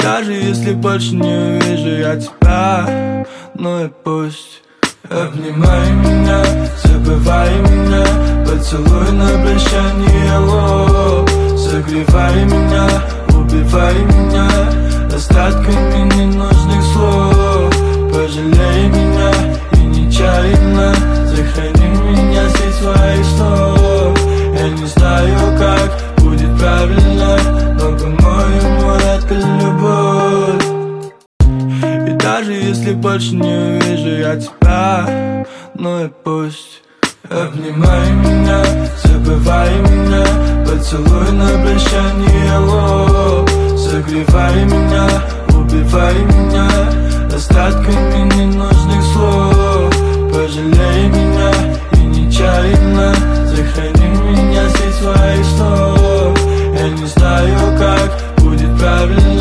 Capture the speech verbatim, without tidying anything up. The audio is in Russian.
даже если больше не увижу я тебя, ну и пусть. Обнимай меня, забывай меня, поцелуй на прощание, ло. Согревай меня, убивай меня остатками ненужных слов. Пожалей меня и нечаянно сохрани меня среди своих снов. Я не знаю, как будет правильно, но, по-моему, это любовь. И даже если больше не увижу я тебя, ну и пусть. Обнимай меня, забывай меня, поцелуй на прощание, ло. Согревай меня, убивай меня остатками ненужных слов. Пожалей меня и нечаянно сохрани меня среди своих снов. Я не знаю, как будет правильно,